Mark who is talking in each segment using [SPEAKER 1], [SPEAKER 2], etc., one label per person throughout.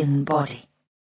[SPEAKER 1] thin body.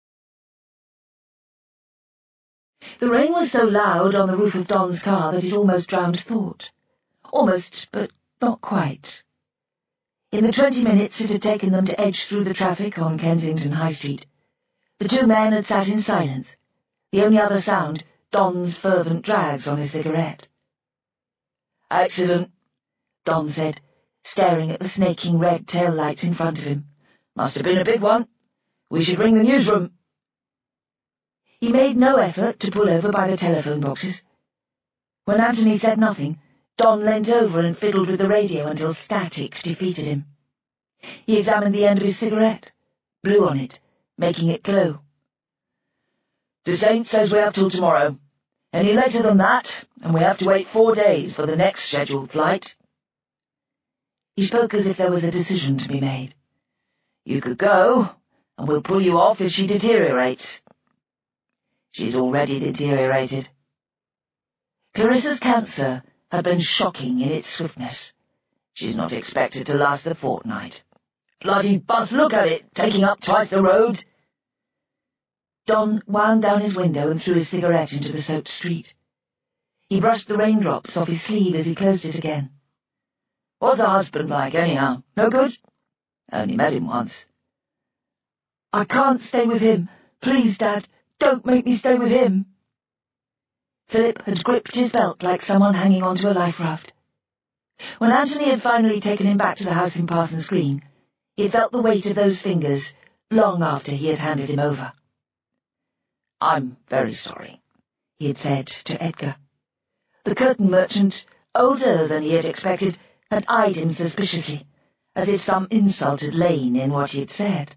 [SPEAKER 1] The rain was so loud on the roof of Don's car that it almost drowned thought. Almost, but not quite. In the 20 minutes it had taken them to edge through the traffic on Kensington High Street, the two men had sat in silence, the only other sound Don's fervent drags on his cigarette. "Accident," Don said, staring at the snaking red tail lights in front of him. "Must have been a big one. We should ring the newsroom." He made no effort to pull over by the telephone boxes. When Anthony said nothing, Don leant over and fiddled with the radio until static defeated him. He examined the end of his cigarette, blew on it, making it glow. "DeSaint says we have till tomorrow. Any later than that, and we have to wait 4 days for the next scheduled flight." He spoke as if there was a decision to be made. "You could go, and we'll pull you off if she deteriorates." "She's already deteriorated." Clarissa's cancer had been shocking in its swiftness. "She's not expected to last the fortnight." "Bloody bus, look at it, taking up twice the road." Don wound down his window and threw his cigarette into the soaked street. He brushed the raindrops off his sleeve as he closed it again. "What's the husband like, anyhow? No good?" "Only met him once." "I can't stay with him. Please, Dad, don't make me stay with him." Philip had gripped his belt like someone hanging onto a life raft. When Anthony had finally taken him back to the house in Parsons Green, he had felt the weight of those fingers long after he had handed him over. "I'm very sorry," he had said to Edgar. The curtain merchant, older than he had expected, had eyed him suspiciously, as if some insult had lain in what he had said.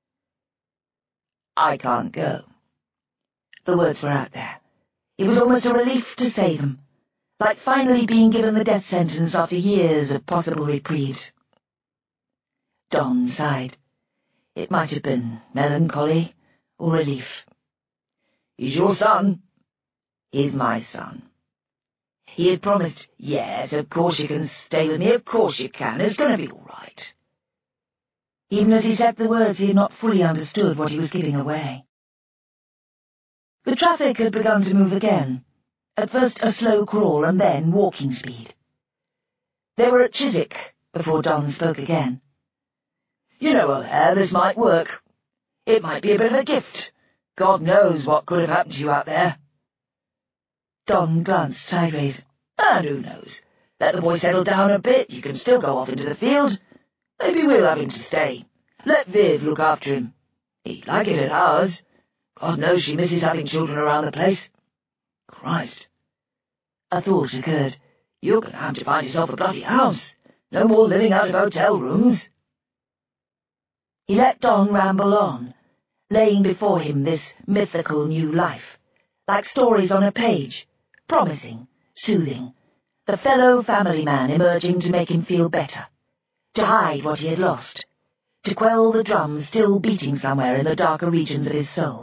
[SPEAKER 1] "I can't go." The words were out there. It was almost a relief to say them, like finally being given the death sentence after years of possible reprieves. Don sighed. It might have been melancholy or relief. "He's your son." "He's my son." He had promised, "Yes, of course you can stay with me, of course you can, it's going to be all right." Even as he said the words, he had not fully understood what he was giving away. The traffic had begun to move again, at first a slow crawl and then walking speed. They were at Chiswick before Don spoke again. "You know, O'Hare, this might work. It might be a bit of a gift. God knows what could have happened to you out there." Don glanced sideways. "And who knows? Let the boy settle down a bit, you can still go off into the field. Maybe we'll have him to stay. Let Viv look after him. He'd like it at ours. God knows she misses having children around the place. Christ." A thought occurred. "You're going to have to find yourself a bloody house. No more living out of hotel rooms." He let Don ramble on, laying before him this mythical new life, like stories on a page, promising, soothing, the fellow family man emerging to make him feel better, to hide what he had lost, to quell the drum still beating somewhere in the darker regions of his soul.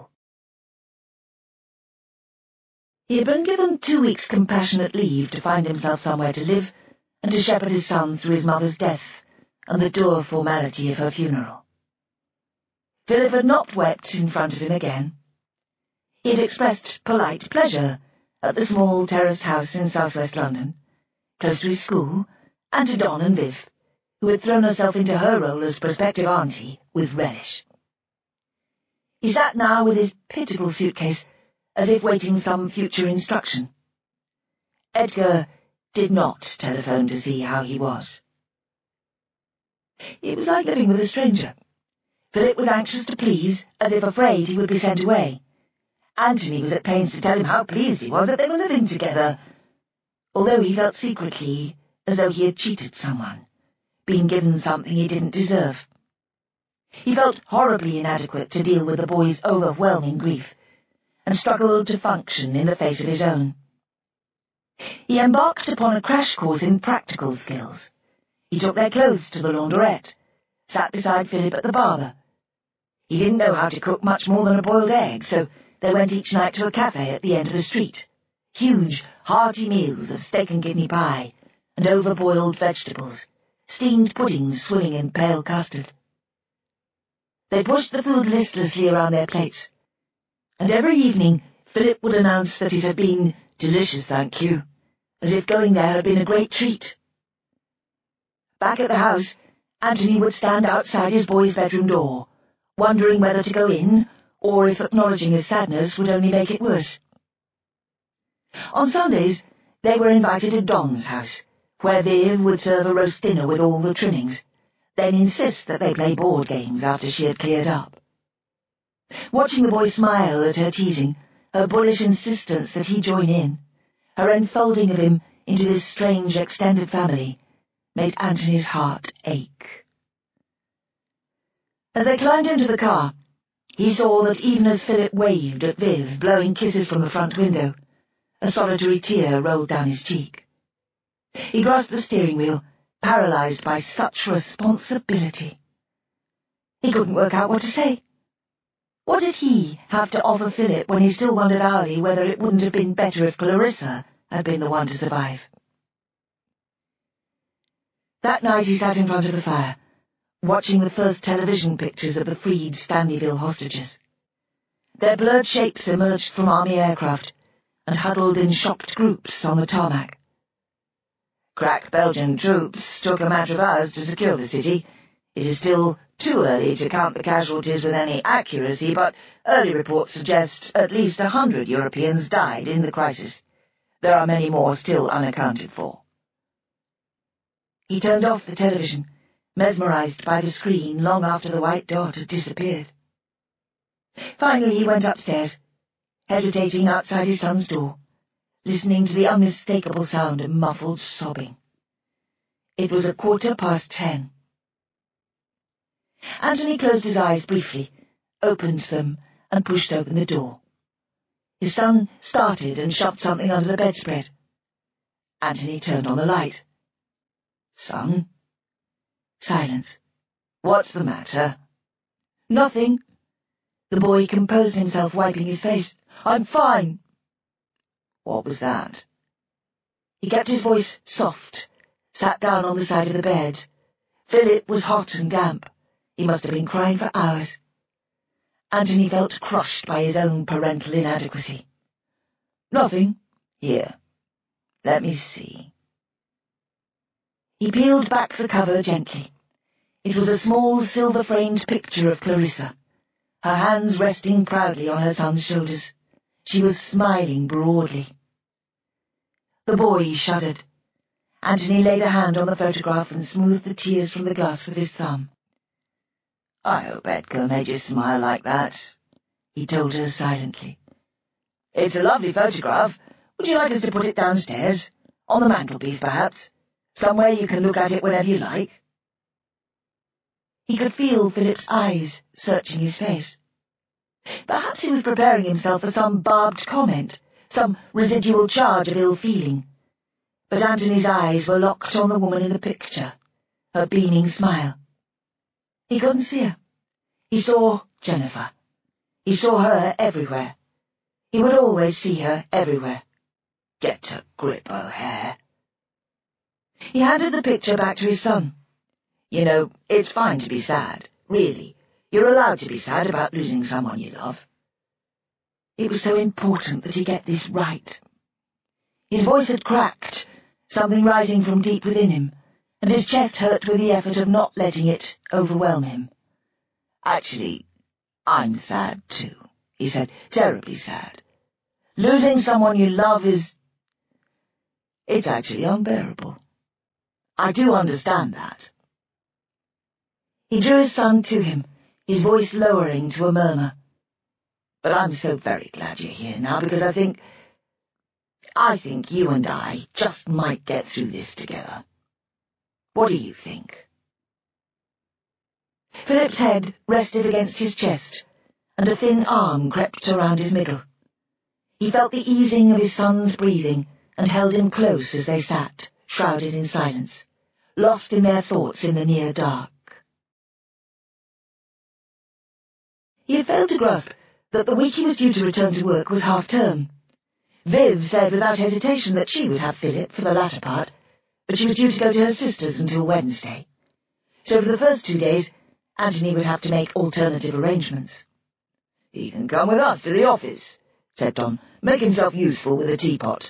[SPEAKER 1] He had been given 2 weeks' compassionate leave to find himself somewhere to live and to shepherd his son through his mother's death and the dour formality of her funeral. Philip had not wept in front of him again. He had expressed polite pleasure at the small terraced house in southwest London, close to his school, and to Don and Viv, who had thrown herself into her role as prospective auntie with relish. He sat now with his pitiful suitcase, as if waiting some future instruction. Edgar did not telephone to see how he was. It was like living with a stranger. Philip was anxious to please, as if afraid he would be sent away. Anthony was at pains to tell him how pleased he was that they were living together, although he felt secretly as though he had cheated someone, been given something he didn't deserve. He felt horribly inadequate to deal with the boy's overwhelming grief, and struggled to function in the face of his own. He embarked upon a crash course in practical skills. He took their clothes to the launderette, sat beside Philip at the barber. He didn't know how to cook much more than a boiled egg, so they went each night to a cafe at the end of the street. Huge, hearty meals of steak and kidney pie, and over-boiled vegetables, steamed puddings swimming in pale custard. They pushed the food listlessly around their plates, and every evening Philip would announce that it had been delicious, thank you, as if going there had been a great treat. Back at the house, Anthony would stand outside his boy's bedroom door, wondering whether to go in, or if acknowledging his sadness would only make it worse. On Sundays, they were invited to Don's house, where Viv would serve a roast dinner with all the trimmings, then insist that they play board games after she had cleared up. Watching the boy smile at her teasing, her bullish insistence that he join in, her enfolding of him into this strange extended family, made Anthony's heart ache. As they climbed into the car, he saw that even as Philip waved at Viv, blowing kisses from the front window, a solitary tear rolled down his cheek. He grasped the steering wheel, paralysed by such responsibility. He couldn't work out what to say. What did he have to offer Philip when he still wondered hourly whether it wouldn't have been better if Clarissa had been the one to survive? That night he sat in front of the fire, watching the first television pictures of the freed Stanleyville hostages. Their blurred shapes emerged from army aircraft and huddled in shocked groups on the tarmac. Crack Belgian troops took a matter of hours to secure the city. It is still too early to count the casualties with any accuracy, but early reports suggest at least 100 Europeans died in the crisis. There are many more still unaccounted for. He turned off the television, mesmerized by the screen long after the white dot had disappeared. Finally he went upstairs, hesitating outside his son's door, listening to the unmistakable sound of muffled sobbing. It was 10:15. Anthony closed his eyes briefly, opened them, and pushed open the door. His son started and shoved something under the bedspread. Anthony turned on the light. "Son?" Silence. "What's the matter?" "Nothing." The boy composed himself, wiping his face. "I'm fine." "What was that?" He kept his voice soft, sat down on the side of the bed. Philip was hot and damp. He must have been crying for hours. Anthony felt crushed by his own parental inadequacy. "Nothing." "Here, let me see." He peeled back the cover gently. It was a small silver-framed picture of Clarissa, her hands resting proudly on her son's shoulders. She was smiling broadly. The boy shuddered. Anthony laid a hand on the photograph and smoothed the tears from the glass with his thumb. "I hope Edgar made you smile like that," he told her silently. "It's a lovely photograph. Would you like us to put it downstairs? On the mantelpiece, perhaps? Somewhere you can look at it whenever you like?" He could feel Philip's eyes searching his face. Perhaps he was preparing himself for some barbed comment, some residual charge of ill-feeling. But Anthony's eyes were locked on the woman in the picture, her beaming smile. He couldn't see her. He saw Jennifer. He saw her everywhere. He would always see her everywhere. "Get a grip, O'Hare." He handed the picture back to his son. "You know, it's fine to be sad, really. You're allowed to be sad about losing someone you love." It was so important that he get this right. His voice had cracked, something rising from deep within him, and his chest hurt with the effort of not letting it overwhelm him. "Actually, I'm sad too," he said, "terribly sad. Losing someone you love it's actually unbearable. I do understand that." He drew his son to him, his voice lowering to a murmur. "But I'm so very glad you're here now, because I think you and I just might get through this together. What do you think?" Philip's head rested against his chest, and a thin arm crept around his middle. He felt the easing of his son's breathing and held him close as they sat, shrouded in silence, lost in their thoughts in the near dark. He had failed to grasp that the week he was due to return to work was half-term. Viv said without hesitation that she would have Philip for the latter part, but she was due to go to her sister's until Wednesday. So for the first 2 days, Anthony would have to make alternative arrangements. "He can come with us to the office," said Don. "Make himself useful with a teapot."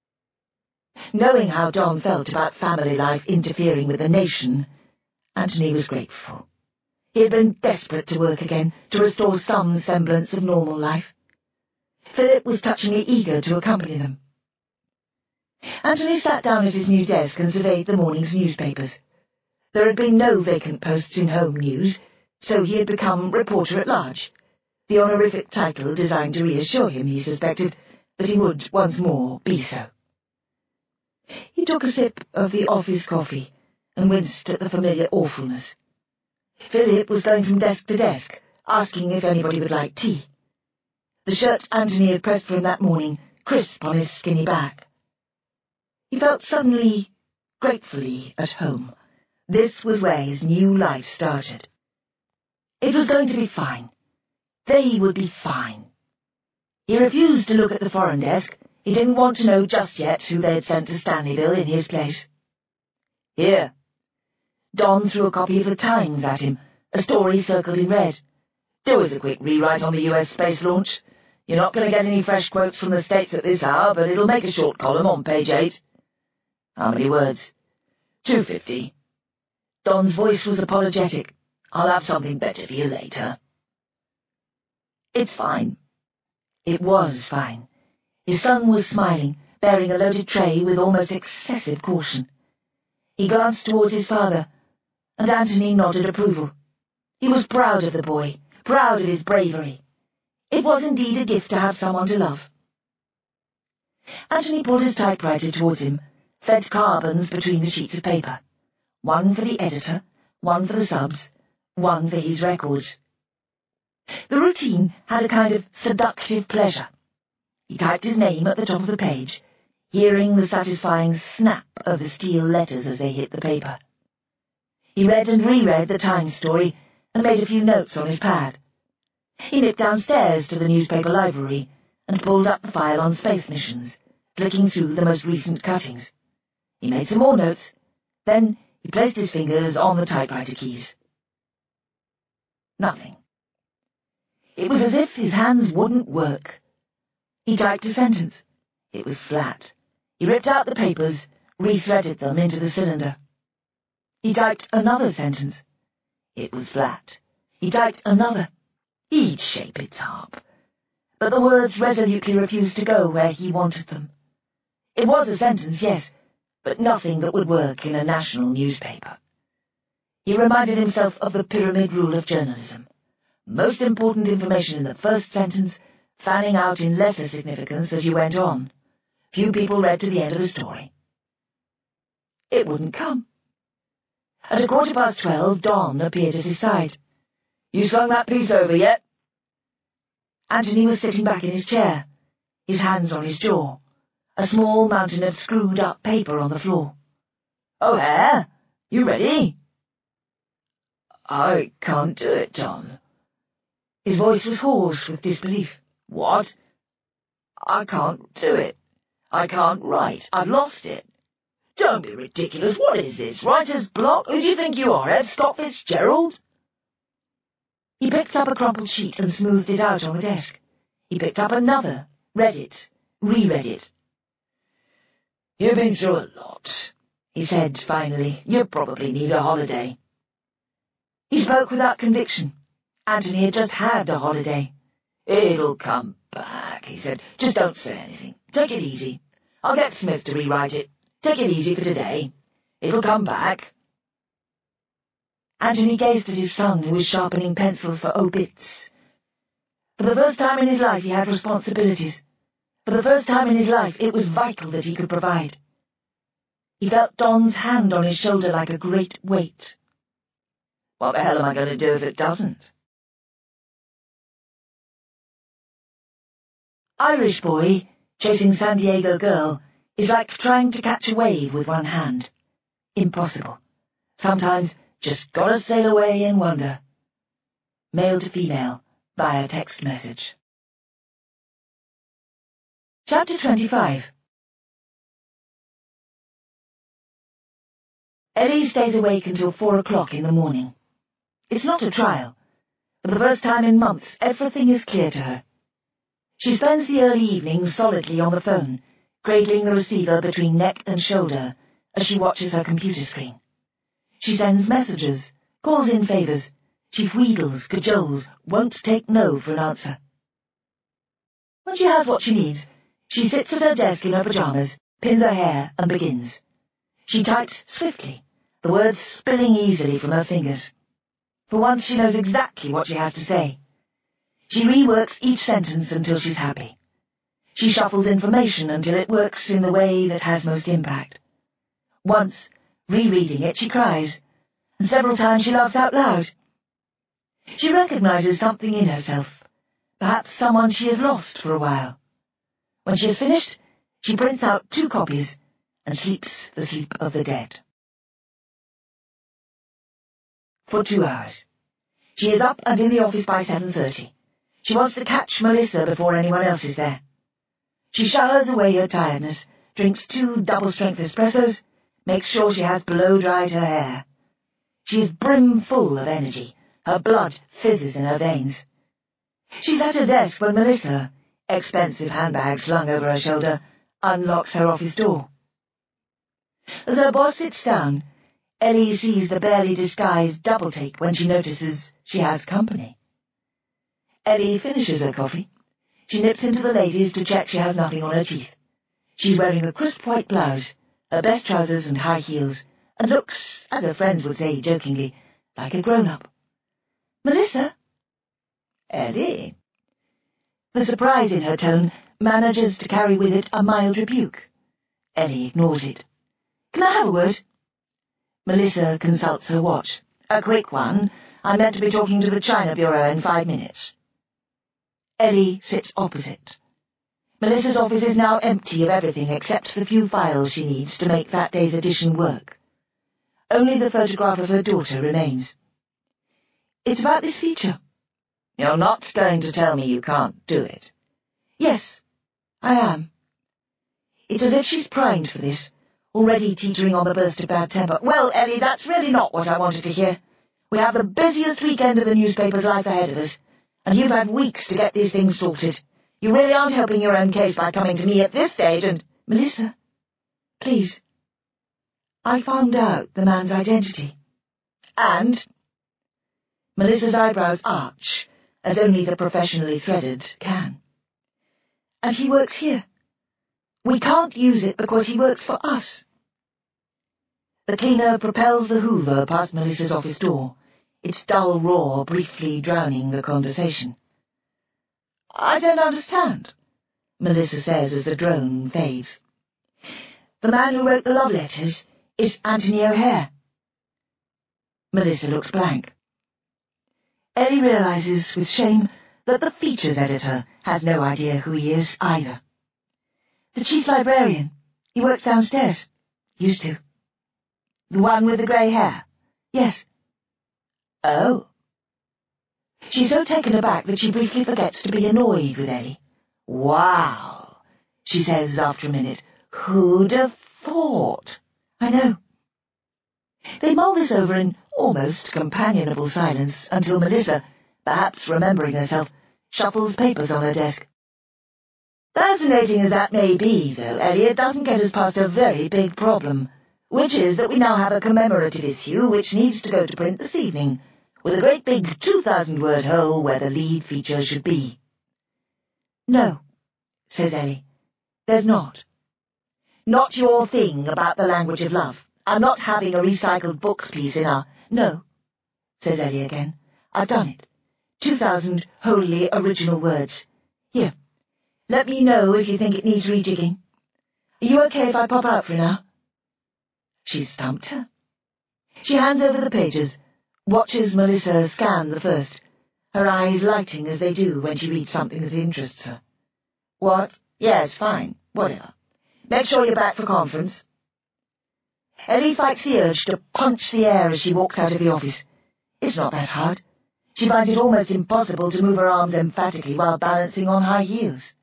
[SPEAKER 1] Knowing how Don felt about family life interfering with the nation, Anthony was grateful. He had been desperate to work again, to restore some semblance of normal life. Philip was touchingly eager to accompany them. Anthony sat down at his new desk and surveyed the morning's newspapers. There had been no vacant posts in home news, so he had become reporter at large, the honorific title designed to reassure him, he suspected, that he would once more be so. He took a sip of the office coffee and winced at the familiar awfulness. Philip was going from desk to desk, asking if anybody would like tea. The shirt Anthony had pressed for him that morning, crisp on his skinny back. He felt suddenly, gratefully at home. This was where his new life started. It was going to be fine. They would be fine. He refused to look at the foreign desk. He didn't want to know just yet who they had sent to Stanleyville in his place. "Here." Don threw a copy of the Times at him, a story circled in red. "Do us a quick rewrite on the US space launch. You're not going to get any fresh quotes from the States at this hour, but it'll make a short column on page 8. "How many words?" 250. Don's voice was apologetic. "I'll have something better for you later." "It's fine." It was fine. His son was smiling, bearing a loaded tray with almost excessive caution. He glanced towards his father, and Anthony nodded approval. He was proud of the boy, proud of his bravery. It was indeed a gift to have someone to love. Anthony pulled his typewriter towards him, fed carbons between the sheets of paper. One for the editor, one for the subs, one for his records. The routine had a kind of seductive pleasure. He typed his name at the top of the page, hearing the satisfying snap of the steel letters as they hit the paper. He read and reread the Times story and made a few notes on his pad. He nipped downstairs to the newspaper library and pulled up the file on space missions, flicking through the most recent cuttings. He made some more notes. Then he placed his fingers on the typewriter keys. Nothing. It was as if his hands wouldn't work. He typed a sentence. It was flat. He ripped out the papers, re-threaded them into the cylinder. He typed another sentence. It was flat. He typed another. He'd shape its harp. But the words resolutely refused to go where he wanted them. It was a sentence, yes, but nothing that would work in a national newspaper. He reminded himself of the pyramid rule of journalism. Most important information in the first sentence, fanning out in lesser significance as you went on. Few people read to the end of the story. It wouldn't come. At 12:15, Don appeared at his side. "You slung that piece over yet?" Anthony was sitting back in his chair, his hands on his jaw, a small mountain of screwed-up paper on the floor. "O'Hare, you ready?" "I can't do it, Don." His voice was hoarse with disbelief. "What?" "I can't do it. I can't write. I've lost it." "Don't be ridiculous. What is this, writer's block? Who do you think you are, F. Scott Fitzgerald?" He picked up a crumpled sheet and smoothed it out on the desk. He picked up another, read it, reread it. "You've been through a lot," he said finally. "You probably need a holiday." He spoke without conviction. Anthony had just had a holiday. "It'll come back," he said. "Just don't say anything. Take it easy. I'll get Smith to rewrite it. Take it easy for today. It'll come back." Anthony gazed at his son, who was sharpening pencils for obits. For the first time in his life he had responsibilities. For the first time in his life it was vital that he could provide. He felt Don's hand on his shoulder like a great weight. What the hell am I going to do if it doesn't? Irish boy chasing San Diego girl is like trying to catch a wave with one hand. Impossible. Sometimes just gotta sail away and wonder. Male to female, via text message. Chapter 25. Eddie stays awake until 4 o'clock in the morning. It's not a trial. For the first time in months, everything is clear to her. She spends the early evenings solidly on the phone, cradling the receiver between neck and shoulder as she watches her computer screen. She sends messages, calls in favours. She wheedles, cajoles, won't take no for an answer. When she has what she needs, she sits at her desk in her pyjamas, pins her hair, and begins. She types swiftly, the words spilling easily from her fingers. For once she knows exactly what she has to say. She reworks each sentence until she's happy. She shuffles information until it works in the way that has most impact. Once, rereading it, she cries, and several times she laughs out loud. She recognizes something in herself, perhaps someone she has lost for a while. When she has finished, she prints out 2 copies and sleeps the sleep of the dead. For 2 hours. She is up and in the office by 7:30. She wants to catch Melissa before anyone else is there. She showers away her tiredness, drinks 2 double-strength espressos, makes sure she has blow-dried her hair. She is brimful of energy. Her blood fizzes in her veins. She's at her desk when Melissa, expensive handbag slung over her shoulder, unlocks her office door. As her boss sits down, Ellie sees the barely disguised double-take when she notices she has company. Ellie finishes her coffee. She nips into the ladies to check she has nothing on her teeth. She's wearing a crisp white blouse, her best trousers and high heels, and looks, as her friends would say jokingly, like a grown-up. Melissa? Ellie? The surprise in her tone manages to carry with it a mild rebuke. Ellie ignores it. Can I have a word? Melissa consults her watch. A quick one. I'm meant to be talking to the China Bureau in 5 minutes. Ellie sits opposite. Melissa's office is now empty of everything except the few files she needs to make that day's edition work. Only the photograph of her daughter remains. It's about this feature. You're not going to tell me you can't do it? Yes, I am. It's as if she's primed for this, already teetering on the burst of bad temper. Well, Ellie, that's really not what I wanted to hear. We have the busiest weekend of the newspaper's life ahead of us, and you've had weeks to get these things sorted. You really aren't helping your own case by coming to me at this stage and— Melissa, please. I found out the man's identity. And? Melissa's eyebrows arch, as only the professionally threaded can. And he works here. We can't use it because he works for us. The cleaner propels the hoover past Melissa's office door, its dull roar briefly drowning the conversation. I don't understand, Melissa says as the drone fades. The man who wrote the love letters is Anthony O'Hare. Melissa looks blank. Ellie realizes with shame that the features editor has no idea who he is either. The chief librarian. He works downstairs. Used to. The one with the grey hair? Yes. Oh. She's so taken aback that she briefly forgets to be annoyed with Ellie. Wow, she says after a minute. Who'd have thought? I know. They mull this over in almost companionable silence until Melissa, perhaps remembering herself, shuffles papers on her desk. Fascinating as that may be, though, Ellie, it doesn't get us past a very big problem, which is that we now have a commemorative issue which needs to go to print this evening, with a great big 2,000-word hole where the lead feature should be. No, says Ellie, there's not. Not your thing about the language of love. I'm not having a recycled books piece in our— No, says Ellie again. I've done it. 2,000 wholly original words. Here, let me know if you think it needs rejigging. Are you okay if I pop out for now? She's stumped her. She hands over the pages, watches Melissa scan the first, her eyes lighting as they do when she reads something that interests her. What? Yes, fine, whatever. Make sure you're back for conference. Ellie fights the urge to punch the air as she walks out of the office. It's not that hard. She finds it almost impossible to move her arms emphatically while balancing on high heels.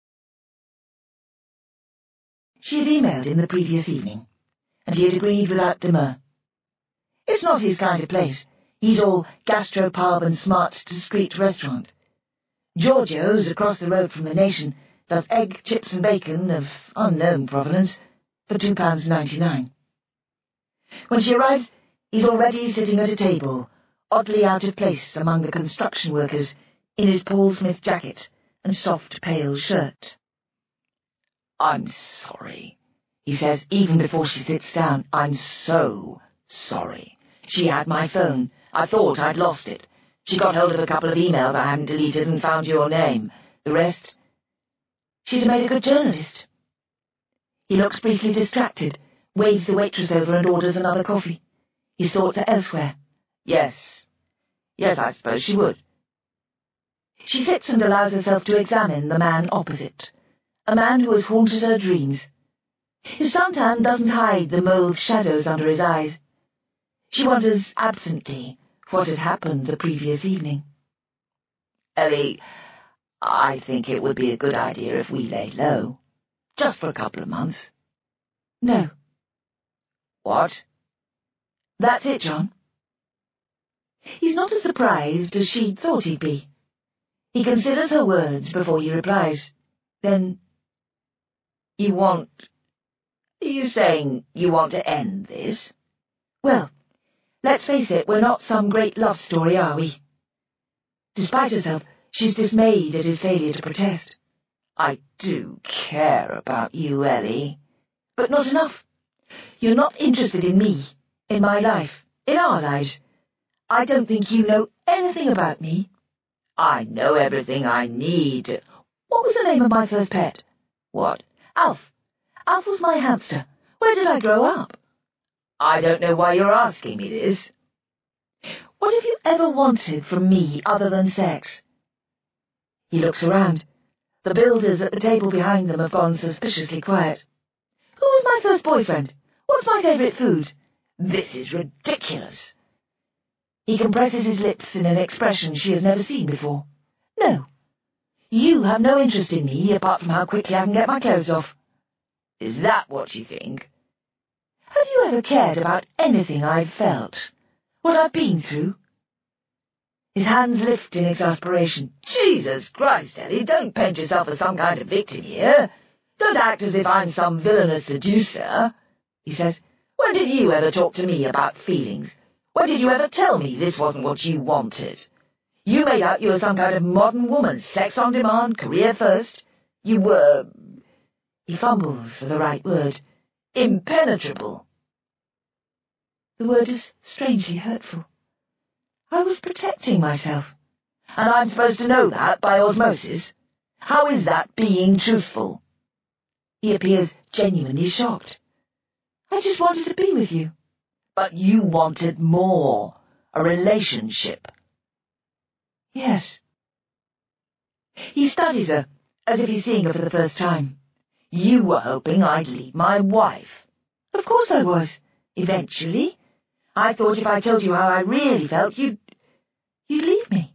[SPEAKER 1] She had emailed him the previous evening, and he had agreed without demur. It's not his kind of place. He's all gastropub and smart, discreet restaurant. Giorgio's, across the road from the Nation, does egg, chips and bacon of unknown provenance for £2.99. When she arrives, he's already sitting at a table, oddly out of place among the construction workers, in his Paul Smith jacket and soft, pale shirt. "I'm sorry," he says, even before she sits down. "I'm so sorry. She had my phone. I thought I'd lost it. She got hold of a couple of emails I hadn't deleted and found your name. The rest? She'd have made a good journalist." He looks briefly distracted, waves the waitress over and orders another coffee. His thoughts are elsewhere. Yes, I suppose she would. She sits and allows herself to examine the man opposite, a man who has haunted her dreams. His suntan doesn't hide the mauve shadows under his eyes. She wonders absently what had happened the previous evening. "Ellie, I think it would be a good idea if we lay low, just for a couple of months." "No." "What?" "That's it, John." He's not as surprised as she thought he'd be. He considers her words before he replies. Then, Are you saying you want to end this?" "Well, let's face it, we're not some great love story, are we?" Despite herself, she's dismayed at his failure to protest. "I do care about you, Ellie." "But not enough. You're not interested in me, in my life, in our lives. I don't think you know anything about me." "I know everything I need." "What was the name of my first pet?" "What?" "Alf. Alf was my hamster. Where did I grow up?" "I don't know why you're asking me this." "What have you ever wanted from me other than sex?" He looks around. The builders at the table behind them have gone suspiciously quiet. "Who was my first boyfriend? What's my favourite food?" "This is ridiculous." He compresses his lips in an expression she has never seen before. "No. You have no interest in me, apart from how quickly I can get my clothes off." "Is that what you think?" "Have you ever cared about anything I've felt? What I've been through?" His hands lift in exasperation. "Jesus Christ, Ellie, don't paint yourself as some kind of victim here. Don't act as if I'm some villainous seducer," he says. "When did you ever talk to me about feelings? When did you ever tell me this wasn't what you wanted? You made out you were some kind of modern woman, sex on demand, career first. You were—" he fumbles for the right word— "impenetrable." The word is strangely hurtful. I was protecting myself. And I'm supposed to know that by osmosis? How is that being truthful? He appears genuinely shocked. "I just wanted to be with you." "But you wanted more. A relationship." "Yes." He studies her, as if he's seeing her for the first time. "You were hoping I'd leave my wife." "Of course I was. Eventually. I thought if I told you how I really felt, you'd leave me."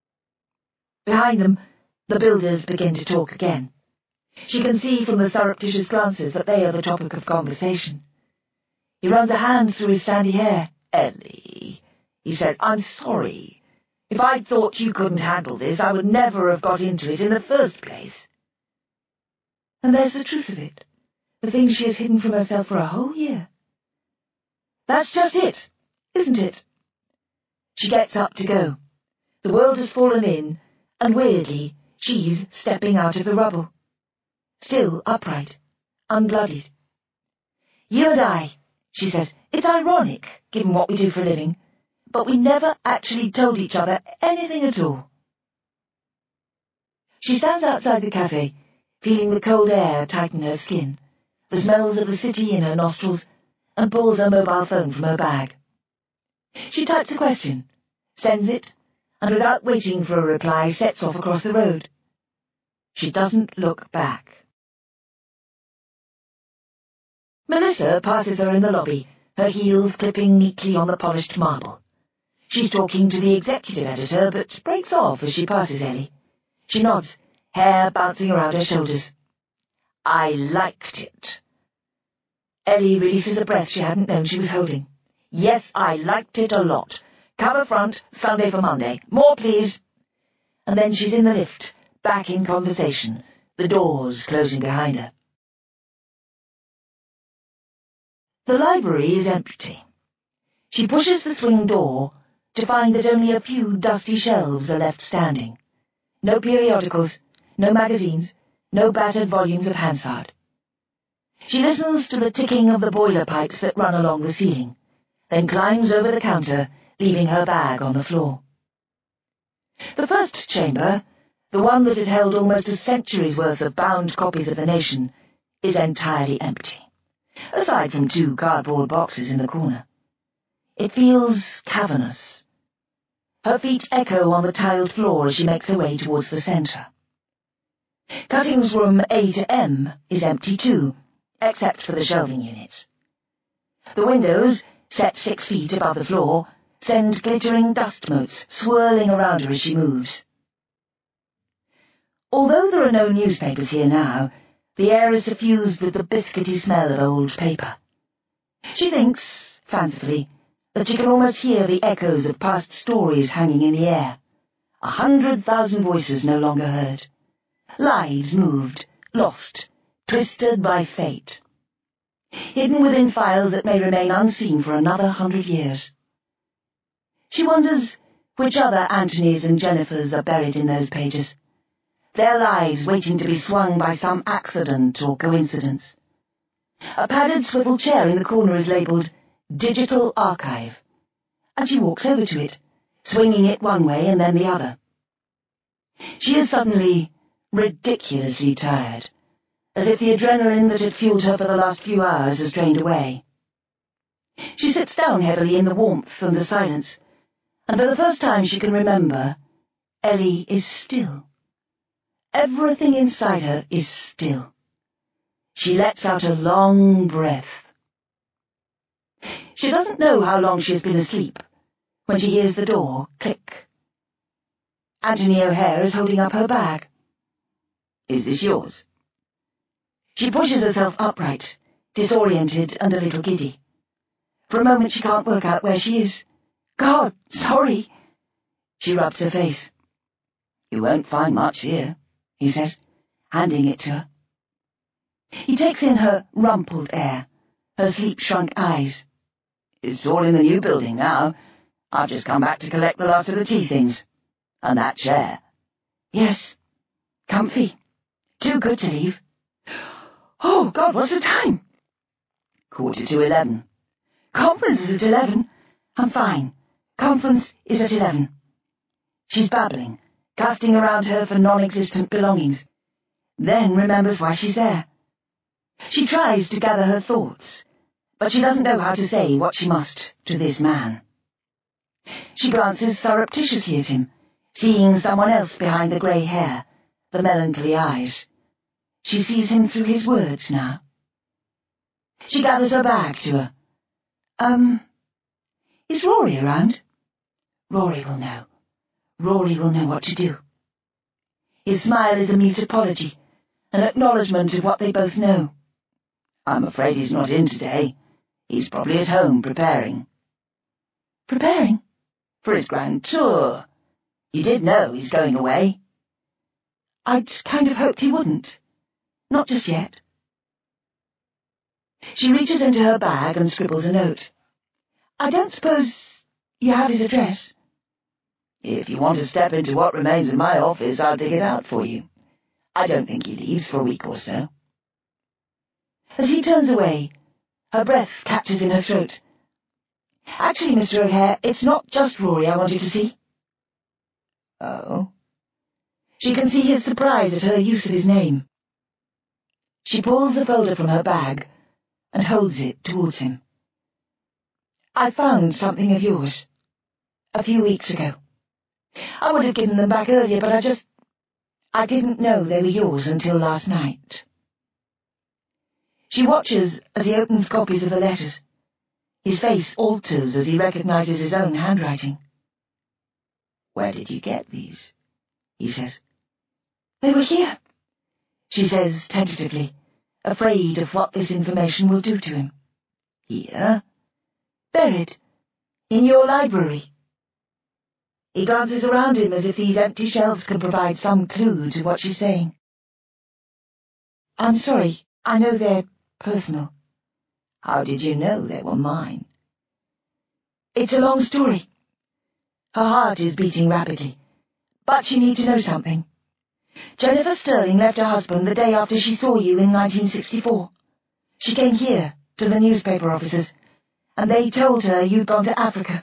[SPEAKER 1] Behind them, the builders begin to talk again. She can see from the surreptitious glances that they are the topic of conversation. He runs a hand through his sandy hair. "Ellie," he says, "I'm sorry. If I'd thought you couldn't handle this, I would never have got into it in the first place." And there's the truth of it, the thing she has hidden from herself for a whole year. That's just it, isn't it? She gets up to go. The world has fallen in, and weirdly, she's stepping out of the rubble. Still upright, unbloodied. "You and I," she says, "it's ironic, given what we do for a living, but we never actually told each other anything at all." She stands outside the cafe, feeling the cold air tighten her skin, the smells of the city in her nostrils, and pulls her mobile phone from her bag. She types a question, sends it, and without waiting for a reply, sets off across the road. She doesn't look back. Melissa passes her in the lobby, her heels clipping neatly on the polished marble. She's talking to the executive editor, but breaks off as she passes Ellie. She nods, hair bouncing around her shoulders. "I liked it." Ellie releases a breath she hadn't known she was holding. "Yes, I liked it a lot. Cover front, Sunday for Monday. More, please. And then she's in the lift, back in conversation, the doors closing behind her. The library is empty. She pushes the swing door to find that only a few dusty shelves are left standing. No periodicals, no magazines, no battered volumes of Hansard. She listens to the ticking of the boiler pipes that run along the ceiling, then climbs over the counter, leaving her bag on the floor. The first chamber, the one that had held almost a century's worth of bound copies of The Nation, is entirely empty, aside from 2 cardboard boxes in the corner. It feels cavernous. Her feet echo on the tiled floor as she makes her way towards the centre. Cutting's room A to M is empty too, except for the shelving units. The windows, set 6 feet above the floor, send glittering dust motes swirling around her as she moves. Although there are no newspapers here now, the air is suffused with the biscuity smell of old paper. She thinks, fancifully, that she can almost hear the echoes of past stories hanging in the air. 100,000 voices no longer heard. Lives moved, lost, twisted by fate. Hidden within files that may remain unseen for another 100 years. She wonders which other Anthonys and Jennifers are buried in those pages, their lives waiting to be swung by some accident or coincidence. A padded swivel chair in the corner is labelled Digital Archive, and she walks over to it, swinging it one way and then the other. She is suddenly ridiculously tired, as if the adrenaline that had fueled her for the last few hours has drained away. She sits down heavily in the warmth and the silence, and for the first time she can remember, Ellie is still. Everything inside her is still. She lets out a long breath. She doesn't know how long she has been asleep when she hears the door click. Anthony O'Hare is holding up her bag. "Is this yours?" She pushes herself upright, disoriented and a little giddy. For a moment she can't work out where she is. "God, sorry." She rubs her face. "You won't find much here," he says, handing it to her. He takes in her rumpled air, her sleep-shrunk eyes. "It's all in the new building now. I've just come back to collect the last of the tea things. And that chair." "Yes. Comfy. Too good to leave." "Oh, God, what's the time?" 11:15. "Conference is at 11. I'm fine. Conference is at 11. She's babbling, casting around her for non-existent belongings, then remembers why she's there. She tries to gather her thoughts, but she doesn't know how to say what she must to this man. She glances surreptitiously at him, seeing someone else behind the grey hair, the melancholy eyes. She sees him through his words now. She gathers her bag to her. Is Rory around?" Rory will know. Rory will know what to do. His smile is a mute apology, an acknowledgement of what they both know. "I'm afraid he's not in today. He's probably at home preparing." "Preparing?" "For his grand tour. You did know he's going away." "I'd kind of hoped he wouldn't. Not just yet." She reaches into her bag and scribbles a note. "I don't suppose you have his address?" "If you want to step into what remains of my office, I'll dig it out for you. I don't think he leaves for a week or so." As he turns away, her breath catches in her throat. "Actually, Mr. O'Hare, it's not just Rory I wanted to see." "Oh?" She can see his surprise at her use of his name. She pulls the folder from her bag and holds it towards him. "I found something of yours, a few weeks ago. I would have given them back earlier, but I didn't know they were yours until last night." She watches as he opens copies of the letters. His face alters as he recognizes his own handwriting. "Where did you get these?" he says. "They were here," she says tentatively, afraid of what this information will do to him. "Here?" "Buried. In your library." He glances around him as if these empty shelves can provide some clue to what she's saying. I'm sorry, I know they're personal. How did you know they were mine? It's a long story. Her heart is beating rapidly, but you need to know something. Jennifer Sterling left her husband the day after she saw you in 1964. She came here, to the newspaper offices, and they told her you'd gone to Africa.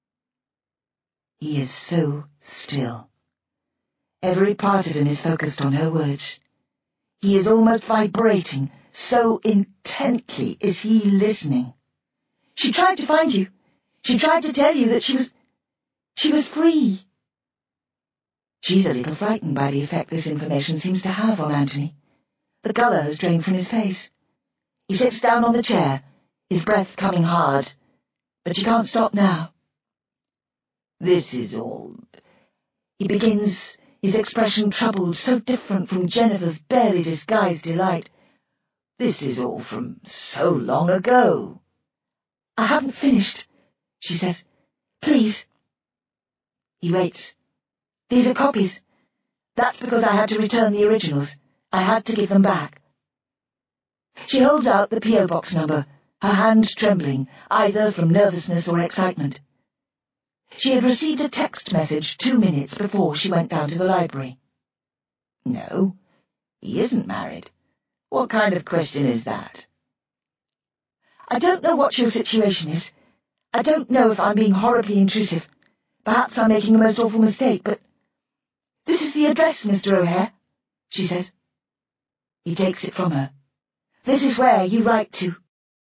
[SPEAKER 1] He is so still. Every part of him is focused on her words. He is almost vibrating, so intently is he listening. She tried to find you. She tried to tell you that she was free. She's a little frightened by the effect this information seems to have on Anthony. The colour has drained from his face. He sits down on the chair, his breath coming hard, but she can't stop now. This is all. He begins, his expression troubled, so different from Jennifer's barely disguised delight. This is all from so long ago. I haven't finished, she says. Please. He waits. These are copies. That's because I had to return the originals. I had to give them back. She holds out the P.O. box number, her hand trembling, either from nervousness or excitement. She had received a text message 2 minutes before she went down to the library. No, he isn't married. What kind of question is that? I don't know what your situation is. I don't know if I'm being horribly intrusive. Perhaps I'm making a most awful mistake, but... This is the address, Mr. O'Hare, she says. He takes it from her. This is where you write to.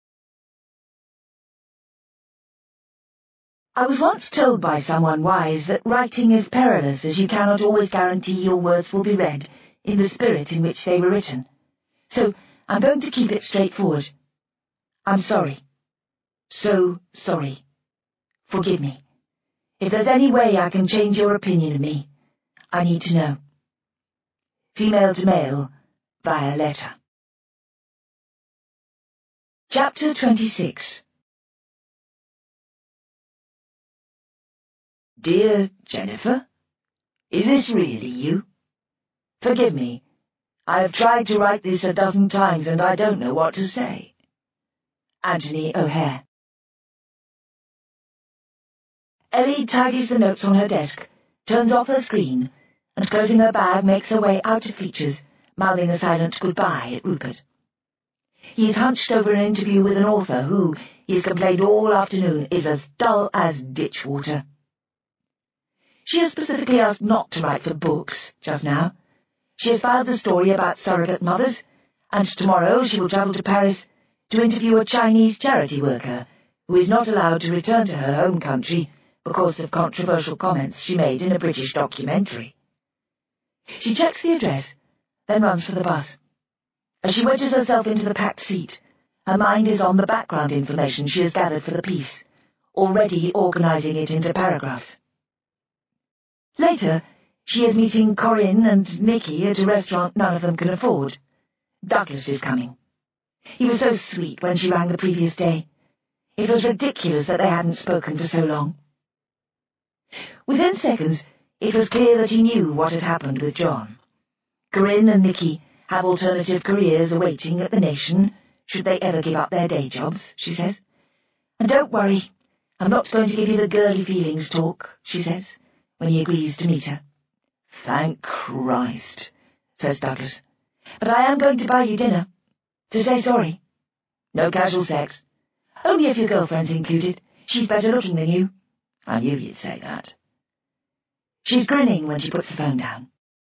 [SPEAKER 1] I was once told by someone wise that writing is perilous, as you cannot always guarantee your words will be read in the spirit in which they were written. So I'm going to keep it straightforward. I'm sorry. So sorry. Forgive me. If there's any way I can change your opinion of me, I need to know. Female to male, via letter. Chapter 26. Dear Jennifer, is this really you? Forgive me. I have tried to write this 12 times and I don't know what to say. Anthony O'Hare. Ellie tidies the notes on her desk, turns off her screen, and closing her bag makes her way out of Features, mouthing a silent goodbye at Rupert. He is hunched over an interview with an author who, he has complained all afternoon, is as dull as ditch water. She has specifically asked not to write for books just now. She has filed the story about surrogate mothers, and tomorrow she will travel to Paris to interview a Chinese charity worker who is not allowed to return to her home country because of controversial comments she made in a British documentary. She checks the address, then runs for the bus. As she wedges herself into the packed seat, her mind is on the background information she has gathered for the piece, already organising it into paragraphs. Later, she is meeting Corinne and Nikki at a restaurant none of them can afford. Douglas is coming. He was so sweet when she rang the previous day. It was ridiculous that they hadn't spoken for so long. Within seconds, it was clear that he knew what had happened with John. Corinne and Nikki have alternative careers awaiting at the Nation, should they ever give up their day jobs, she says. And don't worry, I'm not going to give you the girly feelings talk, she says, when he agrees to meet her. Thank Christ, says Douglas. But I am going to buy you dinner. To say sorry. No casual sex. Only if your girlfriend's included. She's better looking than you. I knew you'd say that. She's grinning when she puts the phone down.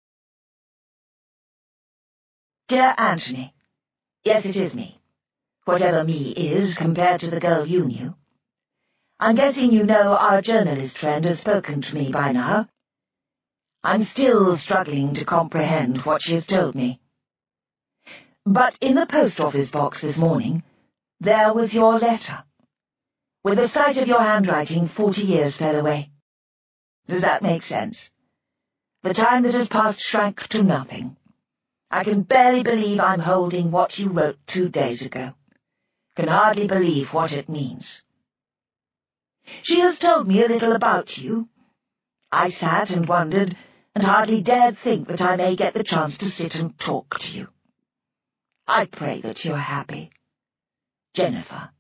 [SPEAKER 1] Dear Anthony, yes, it is me. Whatever me is compared to the girl you knew. I'm guessing you know our journalist friend has spoken to me by now. I'm still struggling to comprehend what she has told me. But in the post office box this morning, there was your letter. With the sight of your handwriting, 40 years fell away. Does that make sense? The time that has passed shrank to nothing. I can barely believe I'm holding what you wrote 2 days ago. Can hardly believe what it means. She has told me a little about you. I sat and wondered, and hardly dared think that I may get the chance to sit and talk to you. I pray that you're happy. Jennifer.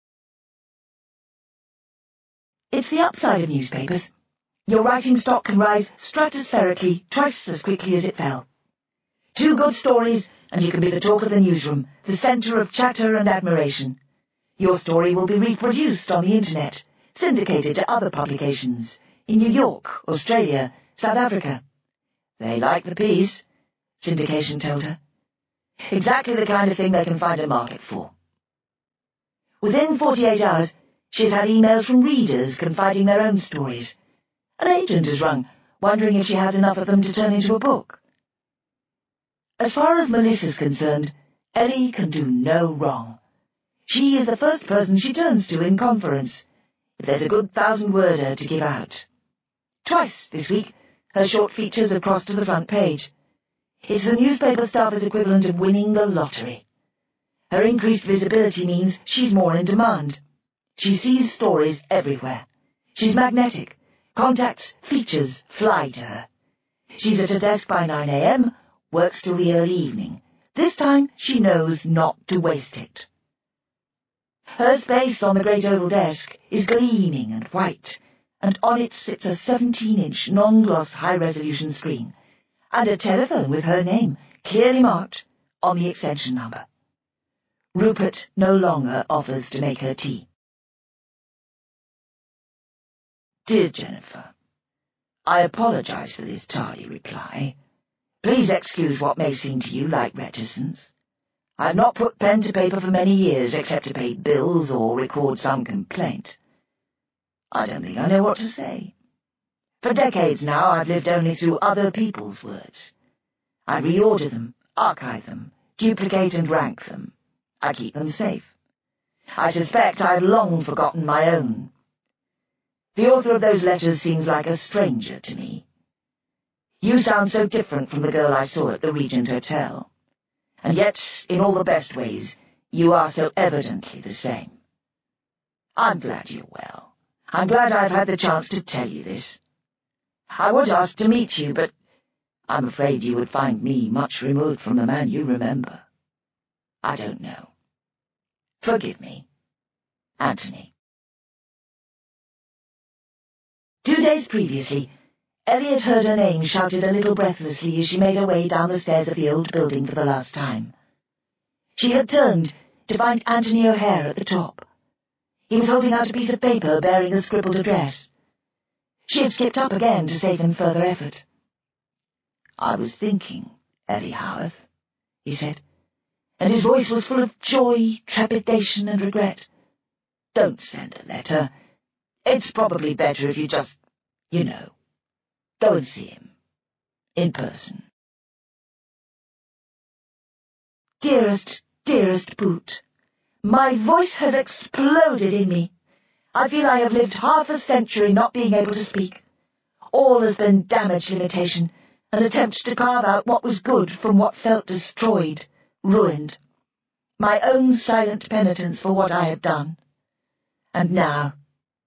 [SPEAKER 1] It's the upside of newspapers. Your writing stock can rise stratospherically twice as quickly as it fell. 2 good stories, and you can be the talk of the newsroom, the centre of chatter and admiration. Your story will be reproduced on the internet, syndicated to other publications, in New York, Australia, South Africa. They like the piece, syndication told her. Exactly the kind of thing they can find a market for. Within 48 hours, she's had emails from readers confiding their own stories. An agent has rung, wondering if she has enough of them to turn into a book. As far as Melissa's concerned, Ellie can do no wrong. She is the first person she turns to in conference, if there's a good 1,000-worder to give out. Twice this week, her short features have crossed to the front page. It's the newspaper staff's equivalent of winning the lottery. Her increased visibility means she's more in demand. She sees stories everywhere. She's magnetic. Contacts, features fly to her. She's at her desk by 9 a.m., works till the early evening. This time she knows not to waste it. Her space on the great oval desk is gleaming and white, and on it sits a 17-inch non-gloss high-resolution screen, and a telephone with her name clearly marked on the extension number. Rupert no longer offers to make her tea. Dear Jennifer, I apologize for this tardy reply. Please excuse what may seem to you like reticence. I have not put pen to paper for many years except to pay bills or record some complaint. I don't think I know what to say. For decades now I've lived only through other people's words. I reorder them, archive them, duplicate and rank them. I keep them safe. I suspect I've long forgotten my own. The author of those letters seems like a stranger to me. You sound so different from the girl I saw at the Regent Hotel. And yet, in all the best ways, you are so evidently the same. I'm glad you're well. I'm glad I've had the chance to tell you this. I would ask to meet you, but I'm afraid you would find me much removed from the man you remember. I don't know. Forgive me. Anthony. 2 days previously, Elliot heard her name shouted a little breathlessly as she made her way down the stairs of the old building for the last time. She had turned to find Anthony O'Hare at the top. He was holding out a piece of paper bearing a scribbled address. She had skipped up again to save him further effort. "I was thinking, Ellie Howarth," he said, and his voice was full of joy, trepidation, and regret. "Don't send a letter. It's probably better if you just, go and see him. In person." Dearest, dearest Boot, my voice has exploded in me. I feel I have lived half a century not being able to speak. All has been damage limitation, an attempt to carve out what was good from what felt destroyed, ruined. My own silent penitence for what I had done. And now,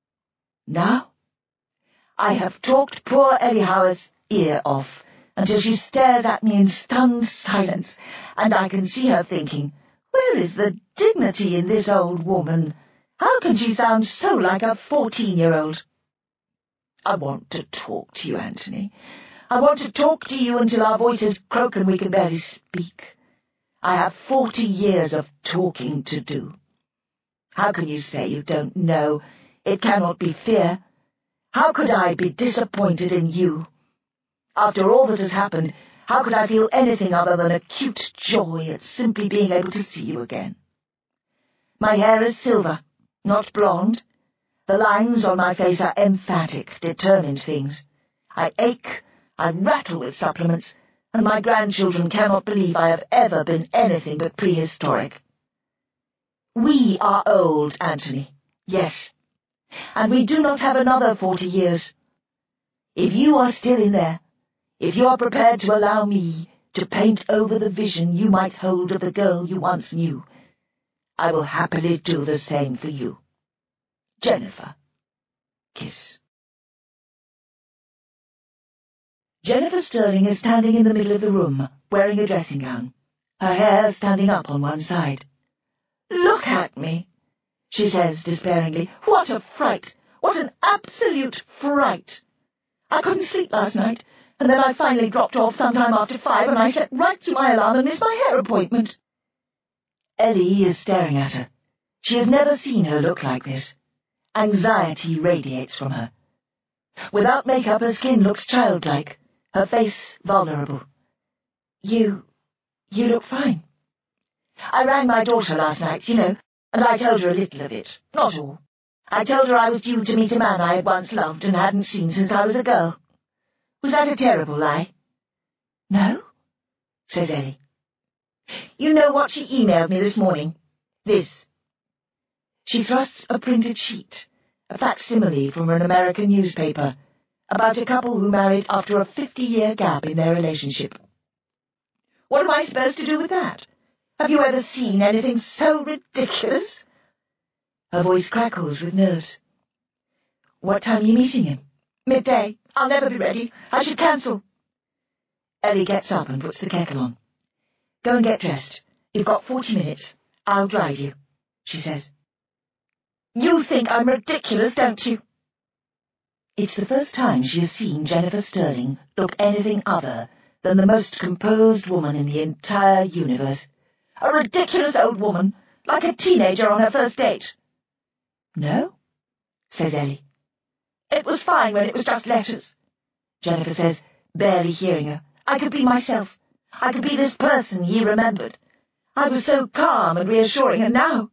[SPEAKER 1] I have talked poor Ellie Howarth's ear off until she stares at me in stunned silence, and I can see her thinking, where is the dignity in this old woman? How can she sound so like a 14-year-old? I want to talk to you, Anthony. I want to talk to you until our voices croak and we can barely speak. I have 40 years of talking to do. How can you say you don't know? It cannot be fear. How could I be disappointed in you? After all that has happened, how could I feel anything other than acute joy at simply being able to see you again? My hair is silver, not blonde. The lines on my face are emphatic, determined things. I ache, I rattle with supplements, and my grandchildren cannot believe I have ever been anything but prehistoric. We are old, Anthony, yes, and we do not have another 40 years. If you are still in there, if you are prepared to allow me to paint over the vision you might hold of the girl you once knew, I will happily do the same for you. Jennifer. Kiss. Jennifer Sterling is standing in the middle of the room, wearing a dressing gown, her hair standing up on one side. "Look at me," she says despairingly. "What a fright! What an absolute fright! I couldn't sleep last night, and then I finally dropped off sometime after 5, and I slept right through my alarm and missed my hair appointment." Ellie is staring at her. She has never seen her look like this. Anxiety radiates from her. Without makeup, her skin looks childlike, her face vulnerable. You look fine. I rang my daughter last night, and I told her a little of it, not all. I told her I was due to meet a man I had once loved and hadn't seen since I was a girl. Was that a terrible lie? No, says Ellie. You know what she emailed me this morning? This. She thrusts a printed sheet, a facsimile from an American newspaper, about a couple who married after a 50-year gap in their relationship. What am I supposed to do with that? Have you ever seen anything so ridiculous? Her voice crackles with nerves. What time are you meeting him? Midday. I'll never be ready. I should cancel. Ellie gets up and puts the kettle on. Go and get dressed. You've got 40 minutes. I'll drive you, she says. You think I'm ridiculous, don't you? It's the first time she has seen Jennifer Sterling look anything other than the most composed woman in the entire universe. A ridiculous old woman, like a teenager on her first date. No, says Ellie. It was fine when it was just letters, Jennifer says, barely hearing her. I could be myself. I could be this person he remembered. I was so calm and reassuring, and now...